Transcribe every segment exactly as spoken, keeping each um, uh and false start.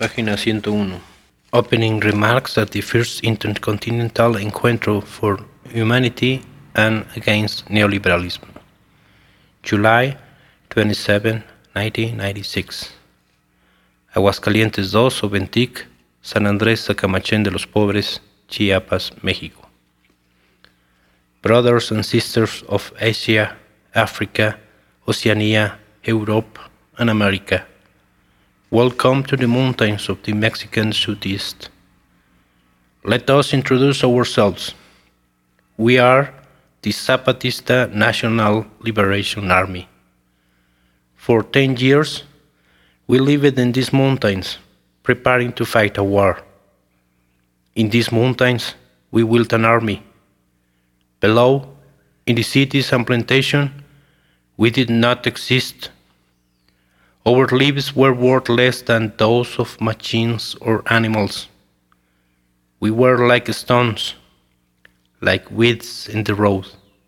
Página ciento uno. Opening remarks at the First Intercontinental Encuentro for Humanity and Against Neoliberalism. July twenty-seventh, nineteen ninety-six. Aguascalientes dos, Oventic, San Andrés Sacamachén de los Pobres, Chiapas, México. Brothers and sisters of Asia, Africa, Oceania, Europe, and America, welcome to the mountains of the Mexican Southeast. Let us introduce ourselves. We are the Zapatista National Liberation Army. For ten years, we lived in these mountains, preparing to fight a war. In these mountains, we built an army. Below, in the cities and plantations, we did not exist. Our lives were worth less than those of machines or animals. We were like stones, like weeds in the road.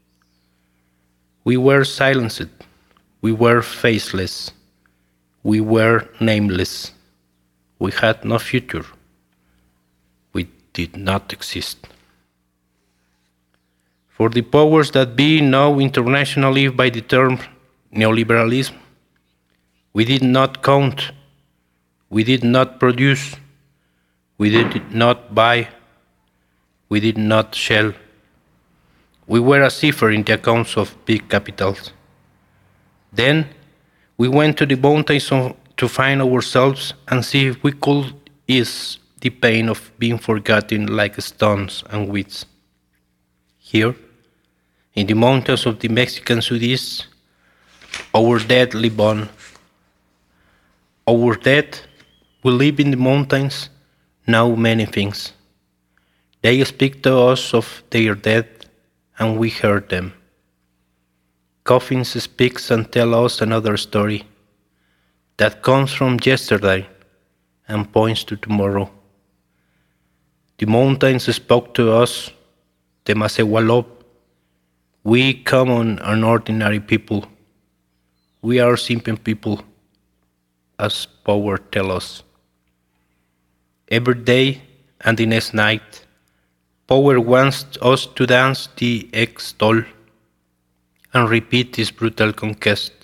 We were silenced. We were faceless. We were nameless. We had no future. We did not exist. For the powers that be know internationally by the term neoliberalism, we did not count, we did not produce, we did not buy, we did not sell. We were a cipher in the accounts of big capitals. Then we went to the mountains to find ourselves and see if we could ease the pain of being forgotten like stones and weeds. Here, in the mountains of the Mexican Southeast, our dead live on. Our dead will live in the mountains, know many things. They speak to us of their dead, and we hear them. Coffins speaks and tell us another story that comes from yesterday and points to tomorrow. The mountains spoke to us, the Masehualop. We common and ordinary people. We are simple people, as power tell us. Every day and the next night, power wants us to dance the ex-toll and repeat this brutal conquest.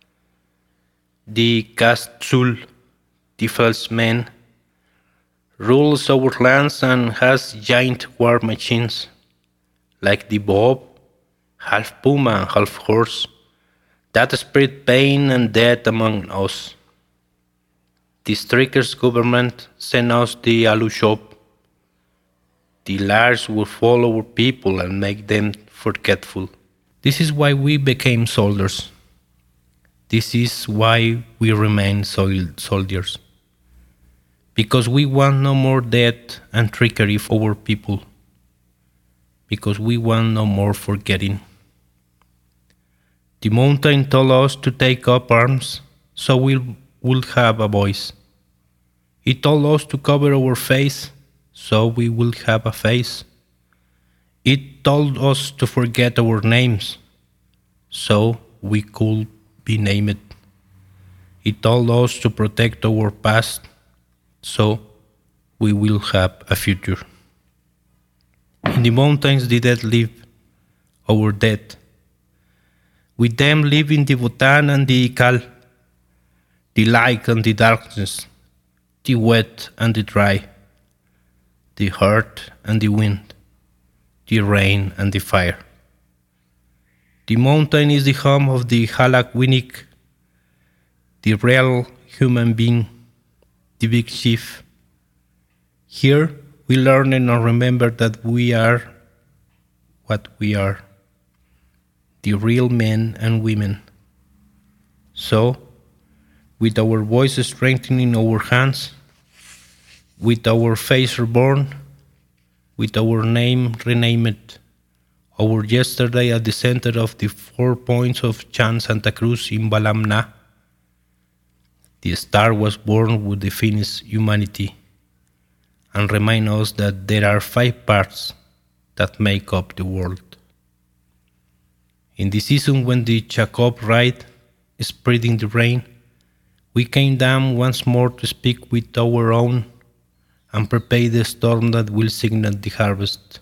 The Castzul, the false man, rules our lands and has giant war machines, like the Bob, half puma and half horse, that spread pain and death among us. The strikers' government sent us the alu shop. The liars will follow our people and make them forgetful. This is why we became soldiers. This is why we remain soldiers. Because we want no more death and trickery for our people. Because we want no more forgetting. The mountain told us to take up arms so we would have a voice. It told us to cover our face so we would have a face. It told us to forget our names so we could be named. It told us to protect our past so we will have a future. In the mountains the dead live, our dead. With them live in the Bhutan and the Ikal, the light and the darkness, the wet and the dry, the earth and the wind, the rain and the fire. The mountain is the home of the Halak Winnik, the real human being, the big chief. Here we learn and remember that we are what we are, the real men and women. So, with our voices strengthening our hands, with our face reborn, with our name renamed, our yesterday at the center of the four points of Chan Santa Cruz in Balamna, the star was born with the finished humanity and remind us that there are five parts that make up the world. In the season when the Chakop ride is spreading the rain, We came down once more to speak with our own and prepare the storm that will signal the harvest.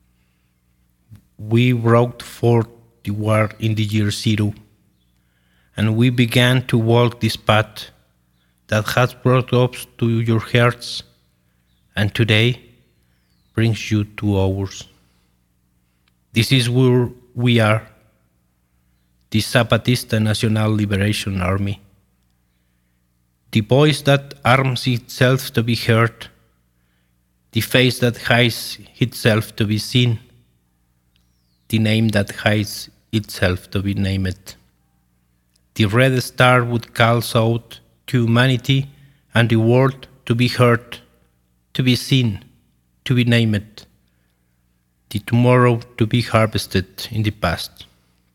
We brought forth the war in the year zero, and we began to walk this path that has brought us to your hearts, and today brings you to ours. This is where we are, the Zapatista National Liberation Army, the voice that arms itself to be heard, the face that hides itself to be seen, the name that hides itself to be named. The red star would call out to humanity and the world to be heard, to be seen, to be named, the tomorrow to be harvested in the past.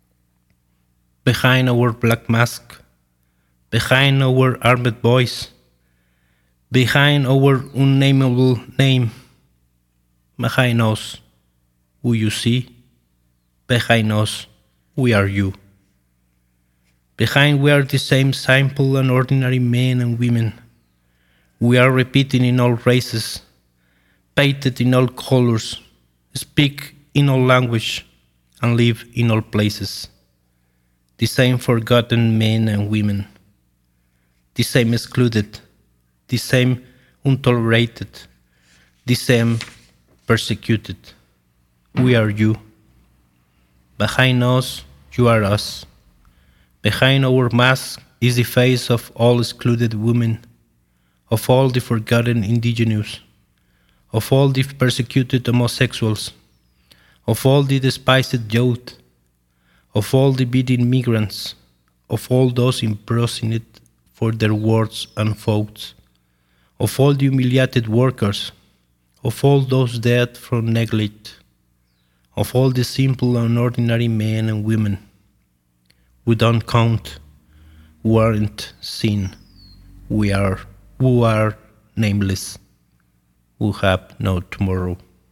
Behind our black mask, behind our armed voice, behind our unnameable name, behind us, who you see, behind us, we are you. Behind we are the same simple and ordinary men and women. We are repeating in all races, painted in all colors, speak in all language, and live in all places. The same forgotten men and women, the same excluded, the same untolerated, the same persecuted. We are you. Behind us, you are us. Behind our mask is the face of all excluded women, of all the forgotten indigenous, of all the persecuted homosexuals, of all the despised youth, of all the beaten migrants, of all those imprisoned for their words and thoughts, of all the humiliated workers, of all those dead from neglect, of all the simple and ordinary men and women. We don't count, who aren't seen, we are, who are nameless, who have no tomorrow.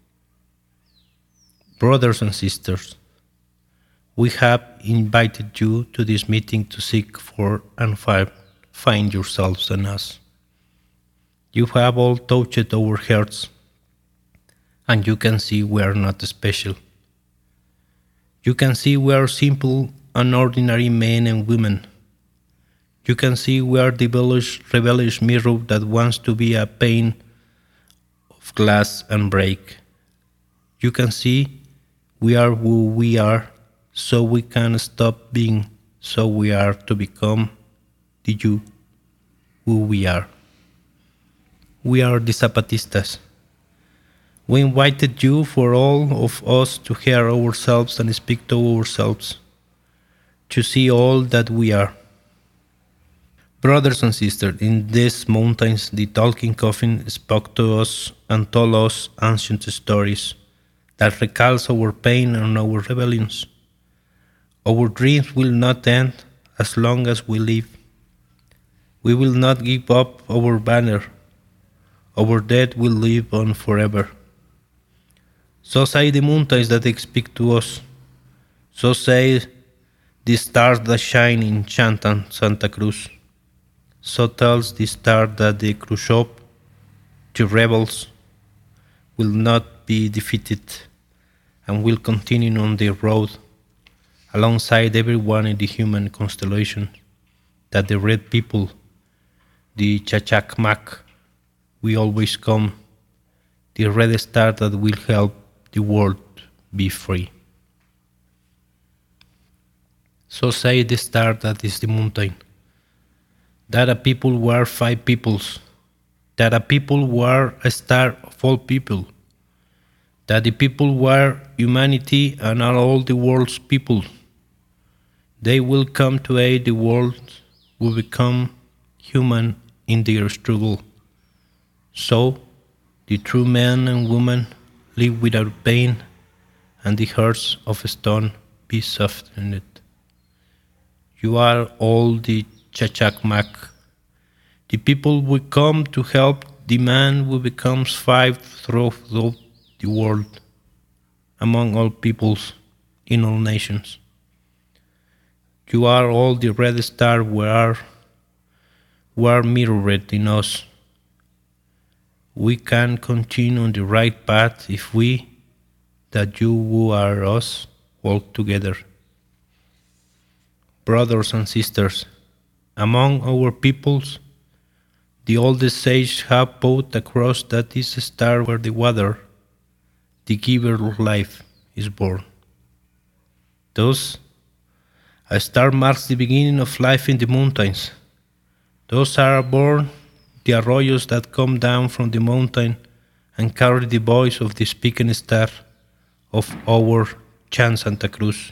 Brothers and sisters, we have invited you to this meeting to seek for and find yourselves and us. You have all touched our hearts, and you can see we are not special. You can see we are simple and ordinary men and women. You can see we are the rebellious, rebellious mirror that wants to be a pane of glass and break. You can see we are who we are, so we can stop being, so we are to become the you, who we are. We are the Zapatistas. We invited you for all of us to hear ourselves and speak to ourselves, to see all that we are. Brothers and sisters, in these mountains the talking coffin spoke to us and told us ancient stories that recalls our pain and our rebellions. Our dreams will not end as long as we live. We will not give up our banner. Our dead will live on forever. So say the mountains that speak to us. So say the stars that shine in Chantan, Santa Cruz. So tells the star that the Khrushchev, the rebels, will not be defeated and will continue on their road alongside everyone in the human constellation, that the red people, the Chachacmac, we always come, the red star that will help the world be free. So say the star that is the mountain, that a people were five peoples, that a people were a star of all people, that the people were humanity and are all the world's people. They will come to aid the world, will become human in their struggle. So the true men and women live without pain, and the hearts of stone be softened. You are all the Chachacmac. The people will come to help the man who becomes five throughout the world, among all peoples, in all nations. You are all the red star we are, were mirrored in us. We can continue on the right path if we, that you who are us, walk together. Brothers and sisters, among our peoples, the oldest sages have put across that this star where the water, the giver of life, is born. Thus, a star marks the beginning of life in the mountains. Thus are born the arroyos that come down from the mountain and carry the voice of the speaking star of our Chan Santa Cruz.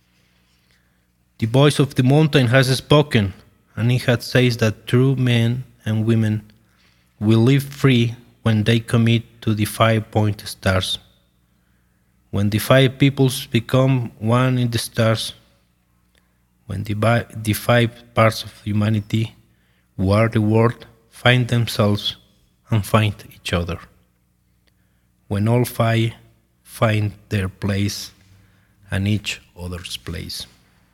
The voice of the mountain has spoken, and it has said that true men and women will live free when they commit to the five-point stars. When the five peoples become one in the stars, when the, bi- the five parts of humanity who are the world find themselves and find each other. When all five find their place and each other's place.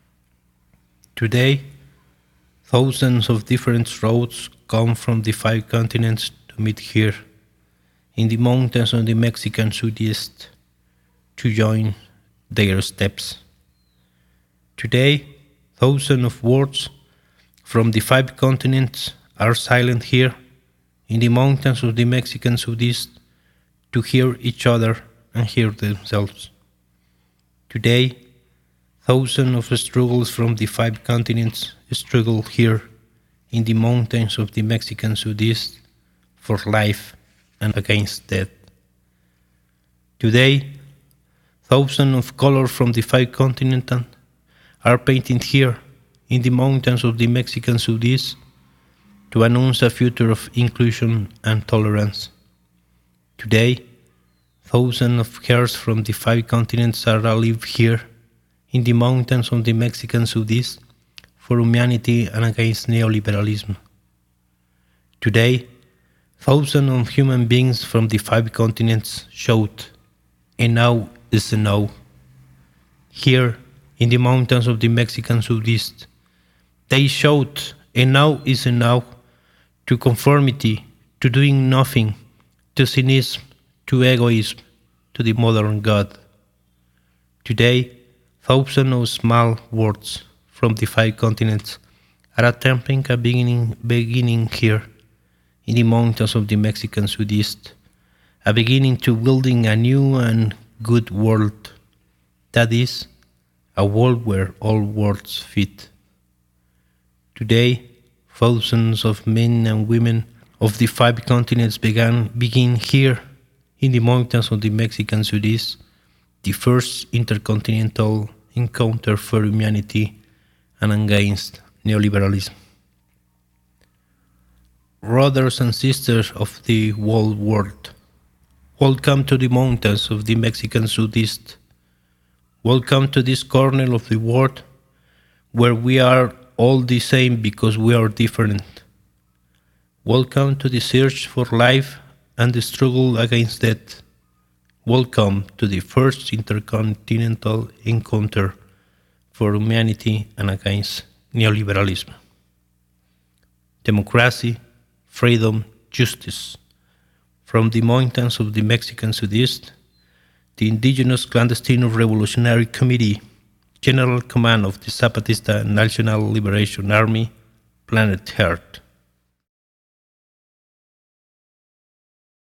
Today, thousands of different roads come from the five continents to meet here, in the mountains of the Mexican Southeast, to join their steps. Today, thousands of words from the five continents are silent here, in the mountains of the Mexican Southeast, to hear each other and hear themselves. Today, thousands of struggles from the five continents struggle here in the mountains of the Mexican Southeast for life and against death. Today, thousands of colors from the five continents are painted here in the mountains of the Mexican Southeast to announce a future of inclusion and tolerance. Today, thousands of hearts from the five continents are alive here in the mountains of the Mexican Southeast for humanity and against neoliberalism. Today, thousands of human beings from the five continents shout, "Enough is enough." Here, in the mountains of the Mexican Southeast, they shout, "Enough is enough," to conformity, to doing nothing, to cynicism, to egoism, to the modern God. Today, thousands of small words from the five continents are attempting a beginning, beginning here in the mountains of the Mexican Southeast, a beginning to building a new and good world, that is, a world where all worlds fit. Today, thousands of men and women of the five continents began begin here in the mountains of the Mexican Southeast, the first intercontinental encounter for humanity and against neoliberalism. Brothers and sisters of the whole world, welcome to the mountains of the Mexican Southeast. Welcome to this corner of the world where we are all the same because we are different. Welcome to the search for life and the struggle against death. Welcome to the first intercontinental encounter for humanity and against neoliberalism. Democracy, freedom, justice. From the mountains of the Mexican Southeast, the Indigenous Clandestine Revolutionary Committee, General Command of the Zapatista National Liberation Army, Planet Earth.